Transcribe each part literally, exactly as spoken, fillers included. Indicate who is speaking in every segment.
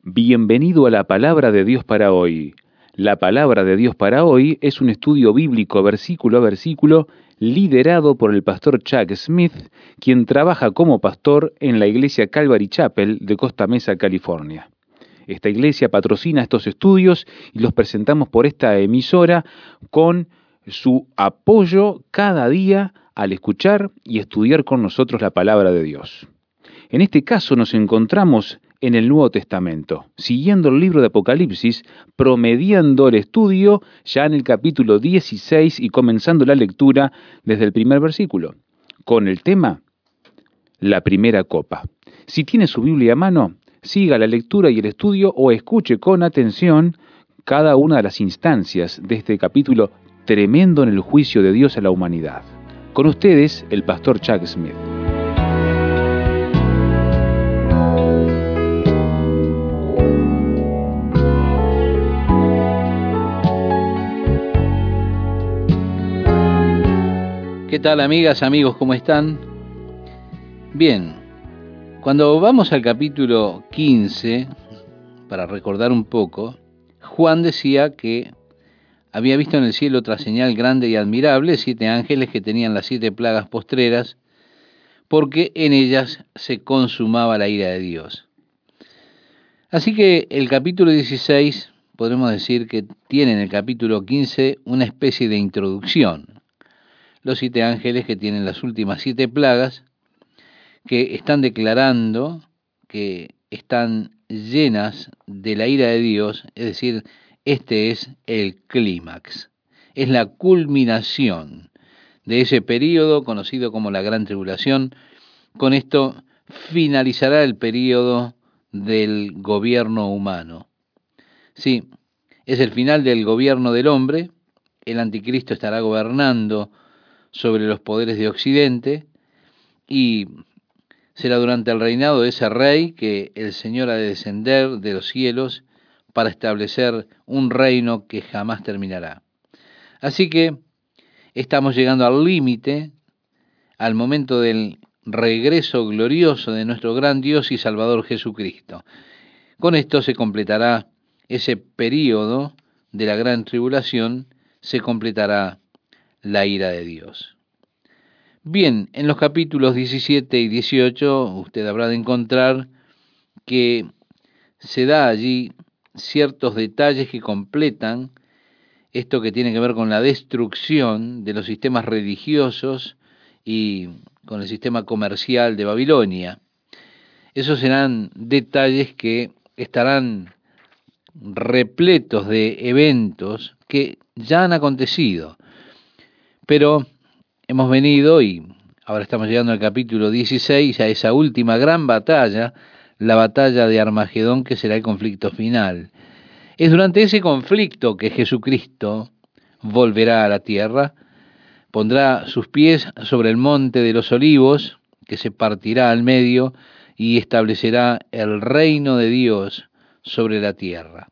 Speaker 1: Bienvenido a la Palabra de Dios para hoy. La Palabra de Dios para hoy es un estudio bíblico versículo a versículo liderado por el pastor Chuck Smith, quien trabaja como pastor en la iglesia Calvary Chapel de Costa Mesa, California. Esta iglesia patrocina estos estudios y los presentamos por esta emisora con su apoyo cada día al escuchar y estudiar con nosotros la Palabra de Dios. En este caso nos encontramos en el Nuevo Testamento, siguiendo el libro de Apocalipsis, promediando el estudio ya en el capítulo dieciséis y comenzando la lectura desde el primer versículo, con el tema La primera copa. Si tiene su Biblia a mano, siga la lectura y el estudio o escuche con atención cada una de las instancias de este capítulo tremendo en el juicio de Dios a la humanidad. Con ustedes, el pastor Chuck Smith.
Speaker 2: ¿Qué tal, amigas, amigos? ¿Cómo están? Bien, cuando vamos al capítulo quince, para recordar un poco, Juan decía que había visto en el cielo otra señal grande y admirable, siete ángeles que tenían las siete plagas postreras, porque en ellas se consumaba la ira de Dios. Así que el capítulo dieciséis, podremos decir que tiene en el capítulo quince una especie de introducción. Los siete ángeles que tienen las últimas siete plagas, que están declarando que están llenas de la ira de Dios, es decir, este es el clímax, es la culminación de ese período conocido como la Gran Tribulación. Con esto finalizará el período del gobierno humano. Sí, es el final del gobierno del hombre, el anticristo estará gobernando sobre los poderes de Occidente, y será durante el reinado de ese rey que el Señor ha de descender de los cielos para establecer un reino que jamás terminará. Así que estamos llegando al límite, al momento del regreso glorioso de nuestro gran Dios y Salvador Jesucristo. Con esto se completará ese período de la gran tribulación, se completará la ira de Dios. Bien, en los capítulos diecisiete y dieciocho usted habrá de encontrar que se da allí ciertos detalles que completan esto que tiene que ver con la destrucción de los sistemas religiosos y con el sistema comercial de Babilonia. Esos serán detalles que estarán repletos de eventos que ya han acontecido, pero hemos venido y ahora estamos llegando al capítulo dieciséis, a esa última gran batalla, la batalla de Armagedón, que será el conflicto final. Es durante ese conflicto que Jesucristo volverá a la tierra, pondrá sus pies sobre el monte de los olivos, que se partirá al medio y establecerá el reino de Dios sobre la tierra.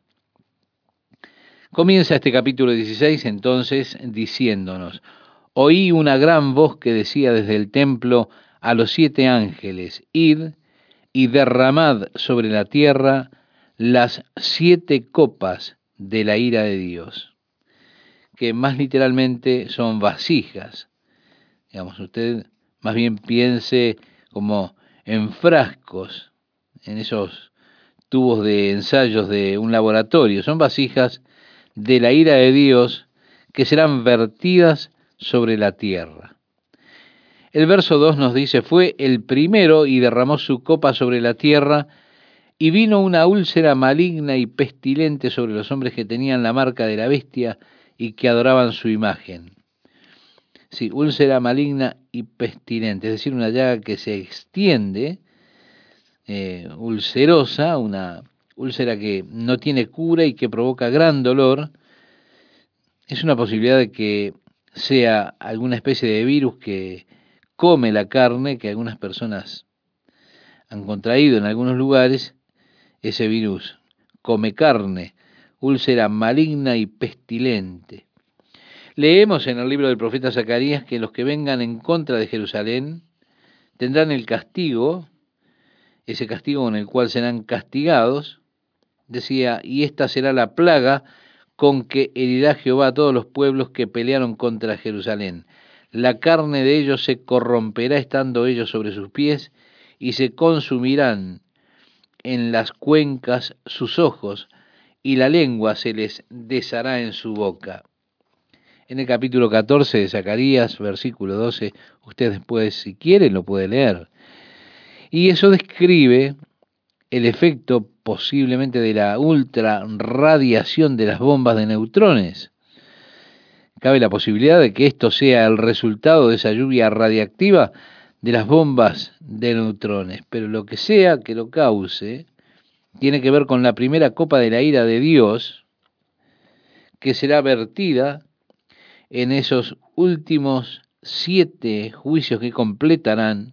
Speaker 2: Comienza este capítulo dieciséis entonces diciéndonos: oí una gran voz que decía desde el templo a los siete ángeles: id y derramad sobre la tierra las siete copas de la ira de Dios, que más literalmente son vasijas. Digamos, usted más bien piense como en frascos, en esos tubos de ensayos de un laboratorio. Son vasijas de la ira de Dios que serán vertidas sobre la tierra. El verso dos nos dice: fue el primero y derramó su copa sobre la tierra, y vino una úlcera maligna y pestilente sobre los hombres que tenían la marca de la bestia y que adoraban su imagen. Sí, úlcera maligna y pestilente, es decir, una llaga que se extiende, eh, ulcerosa, una úlcera que no tiene cura y que provoca gran dolor. Es una posibilidad de que sea alguna especie de virus que come la carne, que algunas personas han contraído en algunos lugares. Ese virus come carne, úlcera maligna y pestilente. Leemos en el libro del profeta Zacarías que los que vengan en contra de Jerusalén tendrán el castigo, ese castigo con el cual serán castigados, decía, y esta será la plaga con que herirá Jehová a todos los pueblos que pelearon contra Jerusalén. La carne de ellos se corromperá estando ellos sobre sus pies, y se consumirán en las cuencas sus ojos, y la lengua se les deshará en su boca. En el capítulo catorce de Zacarías, versículo doce, usted después, si quiere, lo puede leer. Y eso describe el efecto posiblemente de la ultrarradiación de las bombas de neutrones. Cabe la posibilidad de que esto sea el resultado de esa lluvia radiactiva de las bombas de neutrones, pero lo que sea que lo cause, tiene que ver con la primera copa de la ira de Dios, que será vertida en esos últimos siete juicios que completarán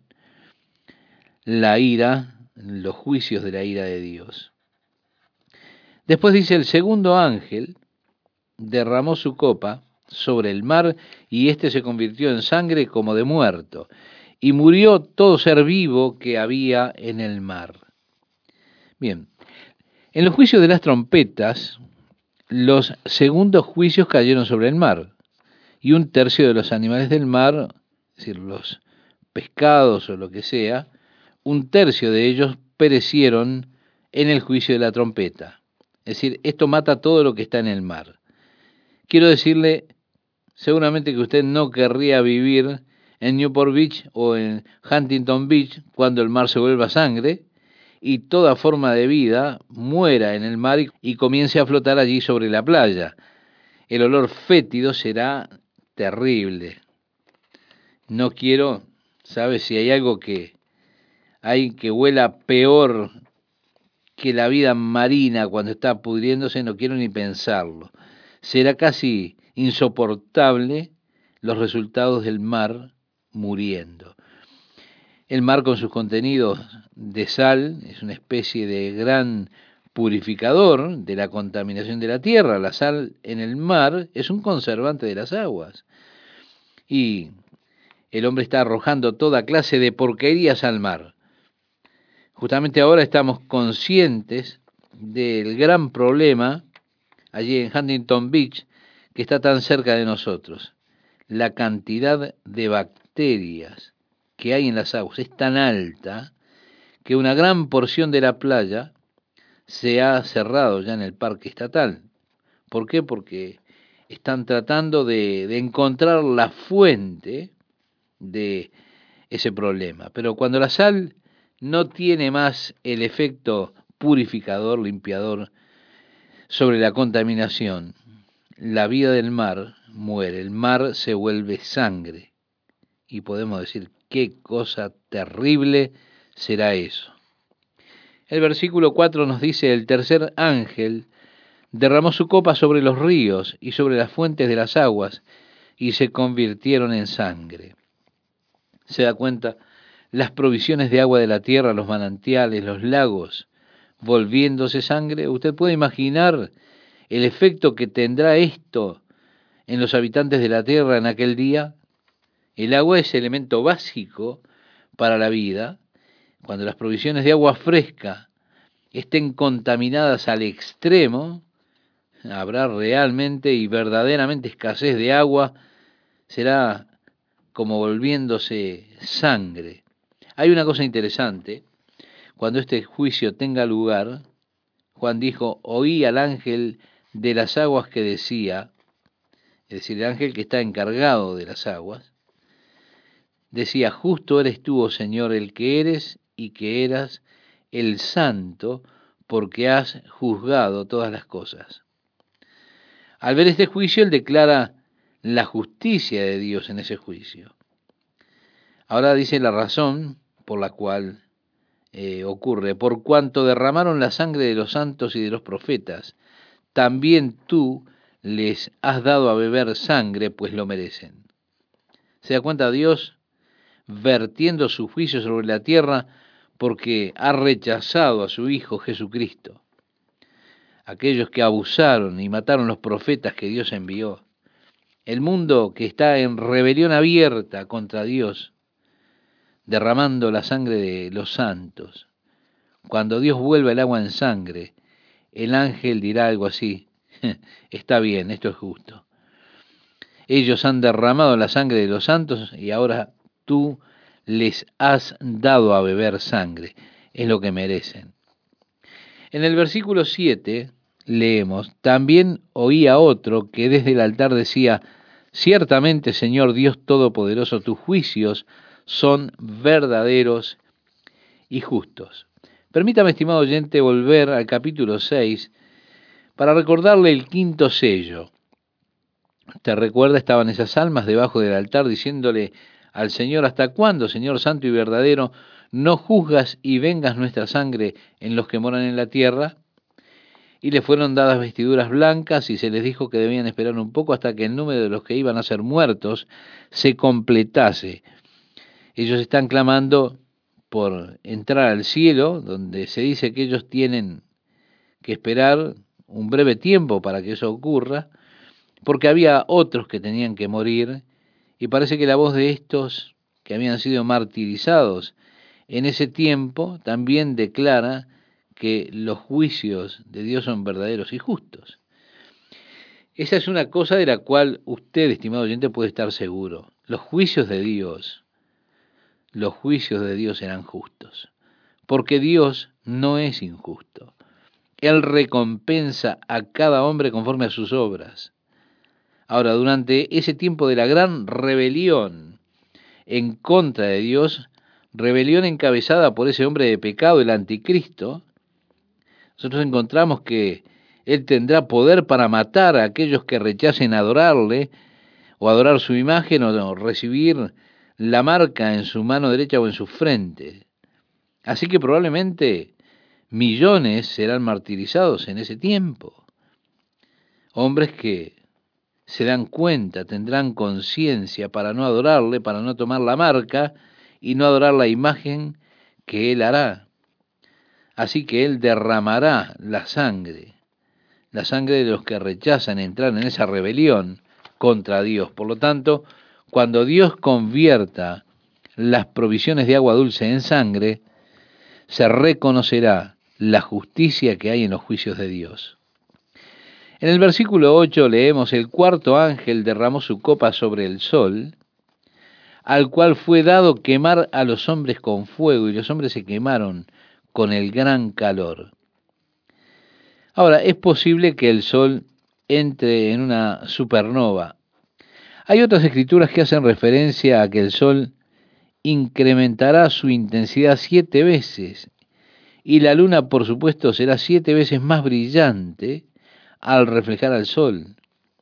Speaker 2: la ira, los juicios de la ira de Dios. Después dice, el segundo ángel derramó su copa sobre el mar, y éste se convirtió en sangre como de muerto, y murió todo ser vivo que había en el mar. Bien, en los juicios de las trompetas, los segundos juicios cayeron sobre el mar, y un tercio de los animales del mar, es decir, los pescados o lo que sea, un tercio de ellos perecieron en el juicio de la trompeta. Es decir, esto mata todo lo que está en el mar. Quiero decirle, seguramente que usted no querría vivir en Newport Beach o en Huntington Beach cuando el mar se vuelva sangre y toda forma de vida muera en el mar y, y comience a flotar allí sobre la playa. El olor fétido será terrible. No quiero, ¿sabes? Si hay algo que hay que huela peor que la vida marina cuando está pudriéndose, no quiero ni pensarlo. Será casi insoportable los resultados del mar muriendo. El mar, con sus contenidos de sal, es una especie de gran purificador de la contaminación de la tierra. La sal en el mar es un conservante de las aguas. Y el hombre está arrojando toda clase de porquerías al mar. Justamente ahora estamos conscientes del gran problema allí en Huntington Beach, que está tan cerca de nosotros. La cantidad de bacterias que hay en las aguas es tan alta que una gran porción de la playa se ha cerrado ya en el parque estatal. ¿Por qué? Porque están tratando de, de encontrar la fuente de ese problema. Pero cuando la sal no tiene más el efecto purificador, limpiador sobre la contaminación, la vida del mar muere, el mar se vuelve sangre. Y podemos decir, qué cosa terrible será eso. El versículo cuatro nos dice, el tercer ángel derramó su copa sobre los ríos y sobre las fuentes de las aguas, y se convirtieron en sangre. ¿Se da cuenta? Las provisiones de agua de la tierra, los manantiales, los lagos, volviéndose sangre. Usted puede imaginar el efecto que tendrá esto en los habitantes de la tierra en aquel día. El agua es elemento básico para la vida. Cuando las provisiones de agua fresca estén contaminadas al extremo, habrá realmente y verdaderamente escasez de agua, será como volviéndose sangre. Hay una cosa interesante, cuando este juicio tenga lugar, Juan dijo, oí al ángel de las aguas que decía, es decir, el ángel que está encargado de las aguas, decía, justo eres tú, oh Señor, el que eres y que eras el santo, porque has juzgado todas las cosas. Al ver este juicio, él declara la justicia de Dios en ese juicio. Ahora dice la razón por la cual eh, ocurre, por cuanto derramaron la sangre de los santos y de los profetas, también tú les has dado a beber sangre, pues lo merecen. ¿Se da cuenta Dios vertiendo su juicio sobre la tierra porque ha rechazado a su Hijo Jesucristo? Aquellos que abusaron y mataron los profetas que Dios envió. El mundo que está en rebelión abierta contra Dios, derramando la sangre de los santos. Cuando Dios vuelva el agua en sangre, el ángel dirá algo así: está bien, esto es justo. Ellos han derramado la sangre de los santos y ahora tú les has dado a beber sangre. Es lo que merecen. En el versículo siete leemos: también oía otro que desde el altar decía: ciertamente, Señor Dios Todopoderoso, tus juicios son verdaderos y justos. Permítame, estimado oyente, volver al capítulo seis para recordarle el quinto sello. ¿Te recuerda? Estaban esas almas debajo del altar diciéndole al Señor: ¿hasta cuándo, Señor santo y verdadero, no juzgas y vengas nuestra sangre en los que moran en la tierra? Y le fueron dadas vestiduras blancas y se les dijo que debían esperar un poco hasta que el número de los que iban a ser muertos se completase. Ellos están clamando por entrar al cielo, donde se dice que ellos tienen que esperar un breve tiempo para que eso ocurra, porque había otros que tenían que morir, y parece que la voz de estos que habían sido martirizados en ese tiempo también declara que los juicios de Dios son verdaderos y justos. Esa es una cosa de la cual usted, estimado oyente, puede estar seguro. Los juicios de Dios, los juicios de Dios serán justos, porque Dios no es injusto. Él recompensa a cada hombre conforme a sus obras. Ahora, durante ese tiempo de la gran rebelión en contra de Dios, rebelión encabezada por ese hombre de pecado, el anticristo, nosotros encontramos que él tendrá poder para matar a aquellos que rechacen adorarle, o adorar su imagen, o recibir la marca en su mano derecha o en su frente. Así que probablemente millones serán martirizados en ese tiempo. Hombres que se dan cuenta, tendrán conciencia para no adorarle, para no tomar la marca y no adorar la imagen que él hará. Así que él derramará la sangre, la sangre de los que rechazan entrar en esa rebelión contra Dios. Por lo tanto, cuando Dios convierta las provisiones de agua dulce en sangre, se reconocerá la justicia que hay en los juicios de Dios. En el versículo ocho leemos: el cuarto ángel derramó su copa sobre el sol, al cual fue dado quemar a los hombres con fuego, y los hombres se quemaron con el gran calor. Ahora, es posible que el sol entre en una supernova. Hay otras escrituras que hacen referencia a que el sol incrementará su intensidad siete veces, y la luna, por supuesto, será siete veces más brillante al reflejar al sol.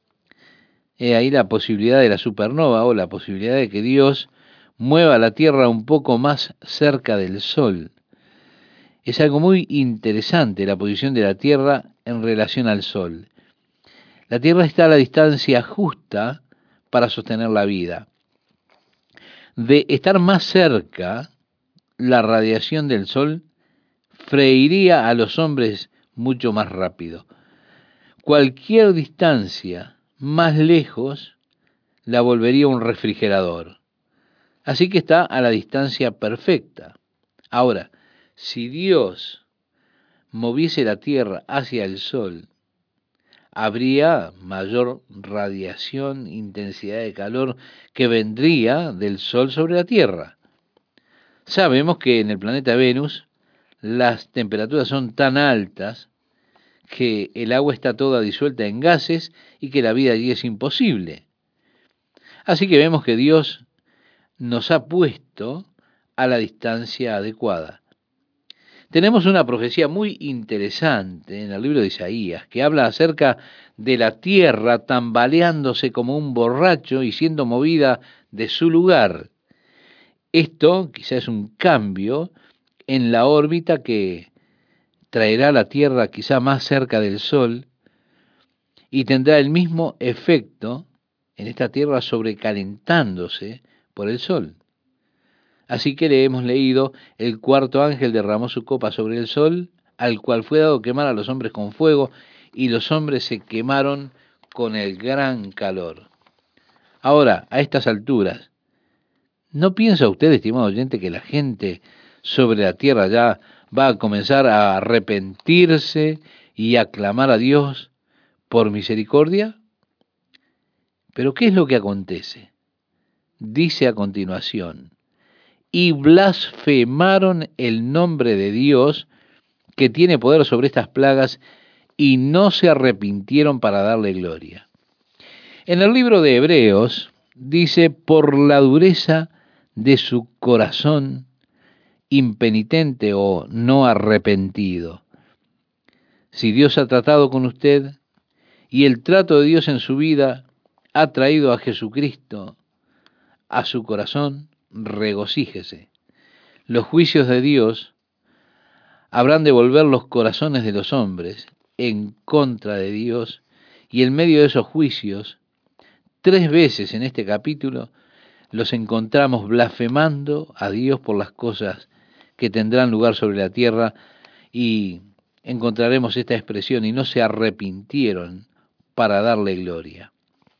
Speaker 2: He ahí la posibilidad de la supernova, o la posibilidad de que Dios mueva la Tierra un poco más cerca del sol. Es algo muy interesante la posición de la Tierra en relación al sol. La Tierra está a la distancia justa para sostener la vida. De estar más cerca, la radiación del sol freiría a los hombres mucho más rápido. Cualquier distancia más lejos la volvería un refrigerador. Así que está a la distancia perfecta. Ahora, si Dios moviese la Tierra hacia el sol, habría mayor radiación, intensidad de calor que vendría del sol sobre la Tierra. Sabemos que en el planeta Venus las temperaturas son tan altas que el agua está toda disuelta en gases y que la vida allí es imposible. Así que vemos que Dios nos ha puesto a la distancia adecuada. Tenemos una profecía muy interesante en el libro de Isaías que habla acerca de la tierra tambaleándose como un borracho y siendo movida de su lugar. Esto quizás es un cambio en la órbita que traerá la Tierra quizá más cerca del Sol y tendrá el mismo efecto en esta Tierra sobrecalentándose por el Sol. Así que le hemos leído: el cuarto ángel derramó su copa sobre el Sol, al cual fue dado quemar a los hombres con fuego, y los hombres se quemaron con el gran calor. Ahora, a estas alturas, ¿no piensa usted, estimado oyente, que la gente sobre la Tierra ya va a comenzar a arrepentirse y a clamar a Dios por misericordia? Pero ¿qué es lo que acontece? Dice a continuación, y blasfemaron el nombre de Dios que tiene poder sobre estas plagas y no se arrepintieron para darle gloria. En el libro de Hebreos dice, por la dureza de su corazón impenitente o no arrepentido. Si Dios ha tratado con usted y el trato de Dios en su vida ha traído a Jesucristo a su corazón, regocíjese. Los juicios de Dios habrán de volver los corazones de los hombres en contra de Dios, y en medio de esos juicios, tres veces en este capítulo, los encontramos blasfemando a Dios por las cosas que tendrán lugar sobre la tierra, y encontraremos esta expresión, y no se arrepintieron para darle gloria.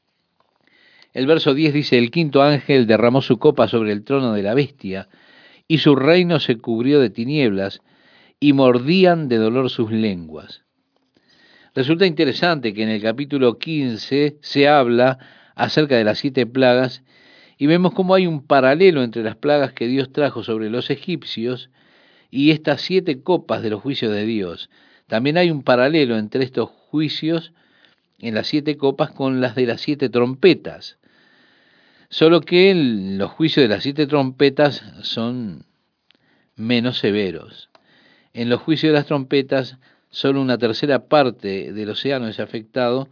Speaker 2: El verso diez dice, el quinto ángel derramó su copa sobre el trono de la bestia, y su reino se cubrió de tinieblas, y mordían de dolor sus lenguas. Resulta interesante que en el capítulo quince se habla acerca de las siete plagas, y vemos cómo hay un paralelo entre las plagas que Dios trajo sobre los egipcios y estas siete copas de los juicios de Dios. También hay un paralelo entre estos juicios en las siete copas con las de las siete trompetas. Solo que el, los juicios de las siete trompetas son menos severos. En los juicios de las trompetas, solo una tercera parte del océano es afectado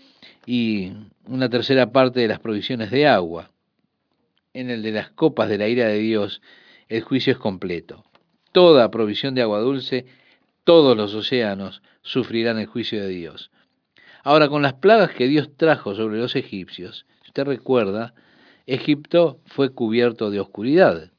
Speaker 2: y una tercera parte de las provisiones de agua. En el de las copas de la ira de Dios, el juicio es completo. Toda provisión de agua dulce, todos los océanos sufrirán el juicio de Dios. Ahora, con las plagas que Dios trajo sobre los egipcios, si usted recuerda, Egipto fue cubierto de oscuridad.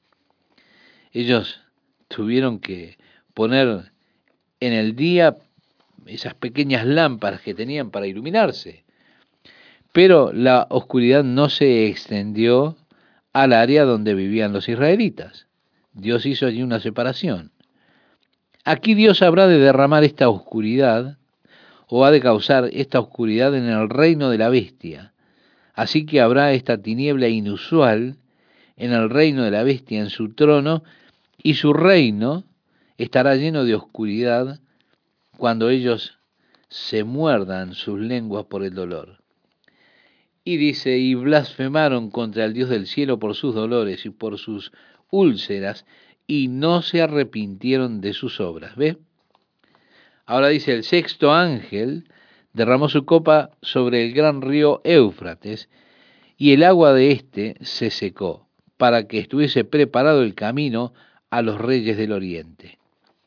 Speaker 2: Ellos tuvieron que poner en el día esas pequeñas lámparas que tenían para iluminarse. Pero la oscuridad no se extendió al área donde vivían los israelitas. Dios hizo allí una separación. Aquí Dios habrá de derramar esta oscuridad, o ha de causar esta oscuridad en el reino de la bestia. Así que habrá esta tiniebla inusual en el reino de la bestia, en su trono, y su reino estará lleno de oscuridad cuando ellos se muerdan sus lenguas por el dolor. Y dice, y blasfemaron contra el Dios del cielo por sus dolores y por sus úlceras, y no se arrepintieron de sus obras. ¿Ve? Ahora dice, el sexto ángel derramó su copa sobre el gran río Éufrates, y el agua de éste se secó, para que estuviese preparado el camino a los reyes del oriente.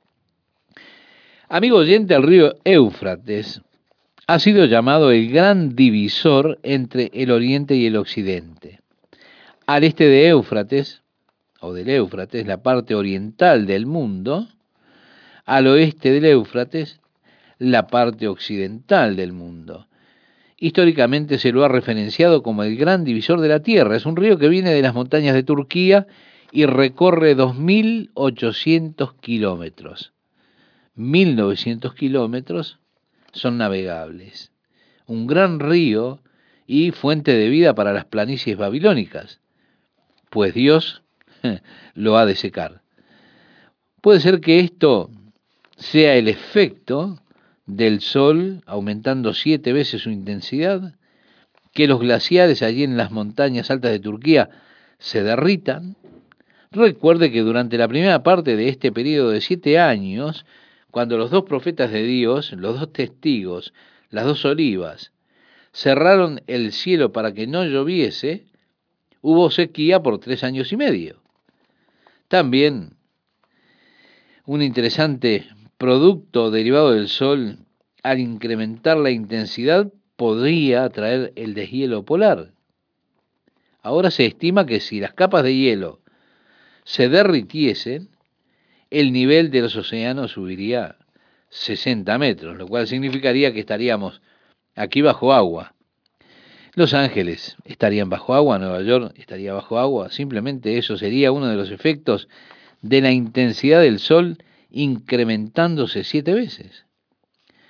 Speaker 2: Amigo oyente, el río Éufrates ha sido llamado el gran divisor entre el oriente y el occidente. Al este de Éufrates, o del Éufrates, la parte oriental del mundo, al oeste del Éufrates, la parte occidental del mundo. Históricamente se lo ha referenciado como el gran divisor de la tierra. Es un río que viene de las montañas de Turquía y recorre dos mil ochocientos kilómetros. mil novecientos kilómetros son navegables. Un gran río y fuente de vida para las planicies babilónicas, pues Dios lo ha de secar. Puede ser que esto sea el efecto del sol aumentando siete veces su intensidad, que los glaciares allí en las montañas altas de Turquía se derritan. Recuerde que durante la primera parte de este periodo de siete años, cuando los dos profetas de Dios, los dos testigos, las dos olivas, cerraron el cielo para que no lloviese, hubo sequía por tres años y medio. También un interesante producto derivado del sol, al incrementar la intensidad, podría traer el deshielo polar. Ahora se estima que si las capas de hielo se derritiesen, el nivel de los océanos subiría sesenta metros, lo cual significaría que estaríamos aquí bajo agua. Los Ángeles estarían bajo agua, Nueva York estaría bajo agua. Simplemente eso sería uno de los efectos de la intensidad del sol incrementándose siete veces.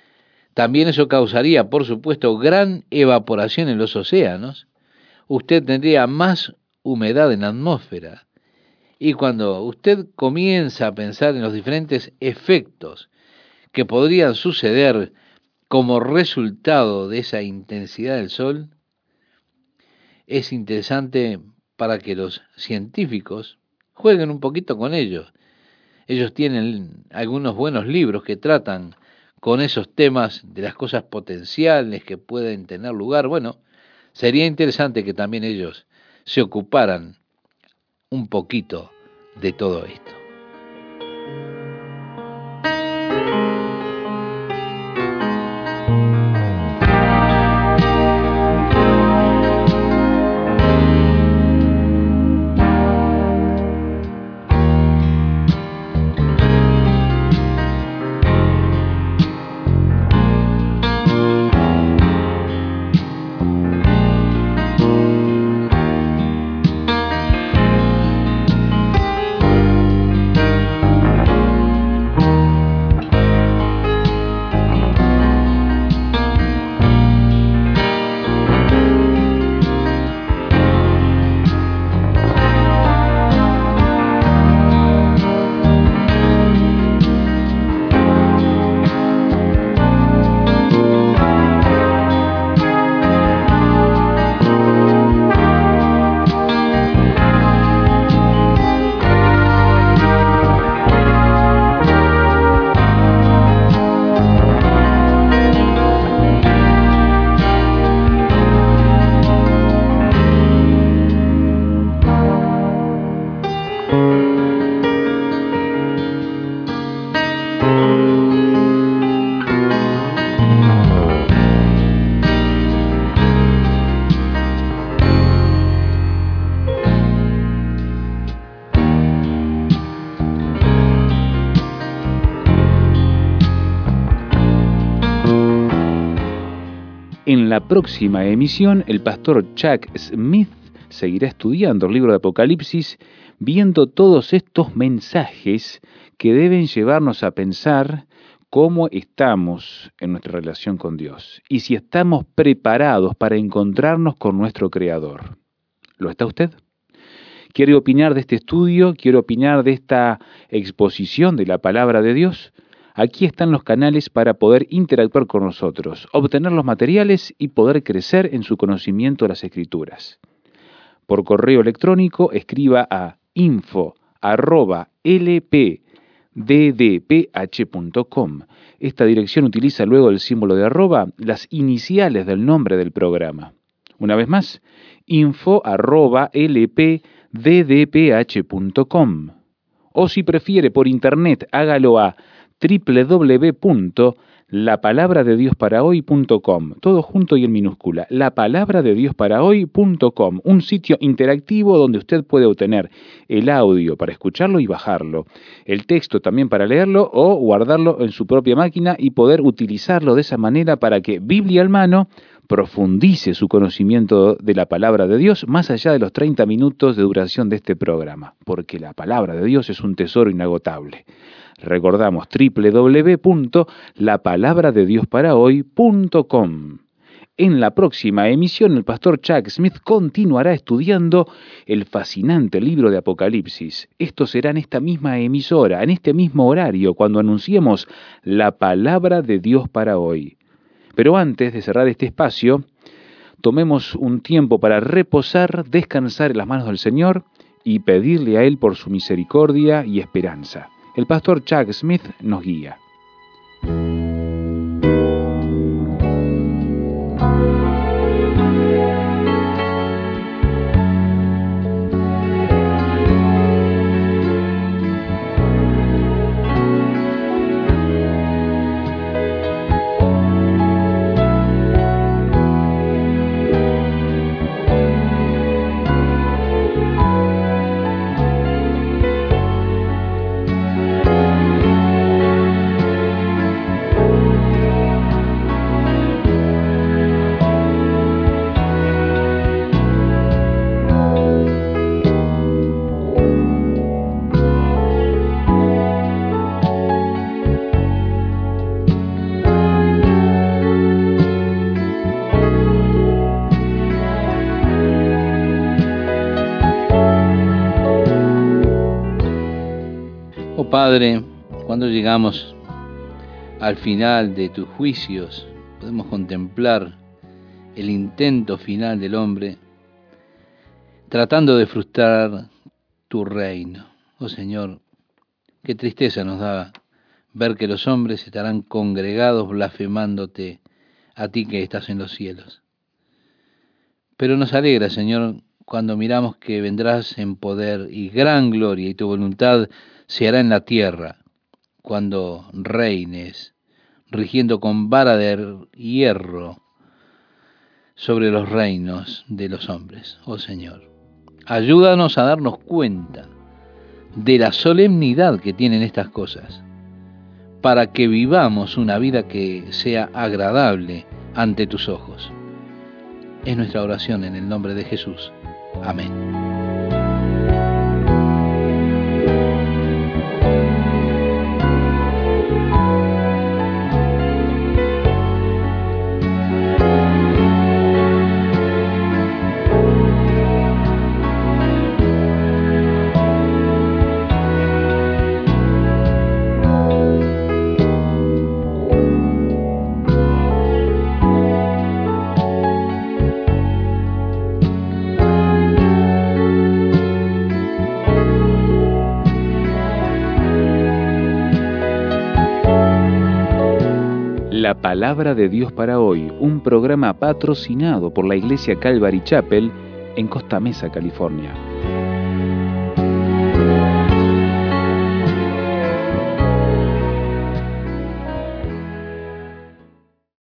Speaker 2: También eso causaría, por supuesto, gran evaporación en los océanos. Usted tendría más humedad en la atmósfera. Y cuando usted comienza a pensar en los diferentes efectos que podrían suceder como resultado de esa intensidad del sol, es interesante para que los científicos jueguen un poquito con ello. Ellos tienen algunos buenos libros que tratan con esos temas de las cosas potenciales que pueden tener lugar. Bueno, sería interesante que también ellos se ocuparan un poquito de todo esto.
Speaker 1: En la próxima emisión, el pastor Chuck Smith seguirá estudiando el libro de Apocalipsis, viendo todos estos mensajes que deben llevarnos a pensar cómo estamos en nuestra relación con Dios y si estamos preparados para encontrarnos con nuestro Creador. ¿Lo está usted? ¿Quiere opinar de este estudio? ¿Quiere opinar de esta exposición de la palabra de Dios? Aquí están los canales para poder interactuar con nosotros, obtener los materiales y poder crecer en su conocimiento de las Escrituras. Por correo electrónico, escriba a info arroba l p d d p h punto com. Esta dirección utiliza luego el símbolo de arroba las iniciales del nombre del programa. Una vez más, info arroba l p d d p h punto com. O si prefiere por internet, hágalo a doble u doble u doble u punto la palabra de dios para hoy punto com, todo junto y en minúscula, la palabra de dios para hoy punto com, un sitio interactivo donde usted puede obtener el audio para escucharlo y bajarlo, el texto también para leerlo o guardarlo en su propia máquina y poder utilizarlo de esa manera para que, Biblia al mano, profundice su conocimiento de la palabra de Dios más allá de los treinta minutos de duración de este programa, porque la palabra de Dios es un tesoro inagotable. Recordamos doble u doble u doble u punto la palabra de dios para hoy punto com. En la próxima emisión, el pastor Chuck Smith continuará estudiando el fascinante libro de Apocalipsis. Esto será en esta misma emisora, en este mismo horario, cuando anunciemos la palabra de Dios para hoy. Pero antes de cerrar este espacio, tomemos un tiempo para reposar, descansar en las manos del Señor y pedirle a Él por su misericordia y esperanza. El pastor Chuck Smith nos guía.
Speaker 2: Padre, cuando llegamos al final de tus juicios, podemos contemplar el intento final del hombre tratando de frustrar tu reino. Oh Señor, qué tristeza nos da ver que los hombres estarán congregados blasfemándote a ti que estás en los cielos. Pero nos alegra, Señor, cuando miramos que vendrás en poder y gran gloria y tu voluntad se hará en la tierra, cuando reines, rigiendo con vara de hierro sobre los reinos de los hombres. Oh Señor, ayúdanos a darnos cuenta de la solemnidad que tienen estas cosas, para que vivamos una vida que sea agradable ante tus ojos. Es nuestra oración en el nombre de Jesús. Amén.
Speaker 1: La Palabra de Dios para hoy, un programa patrocinado por la Iglesia Calvary Chapel en Costa Mesa, California.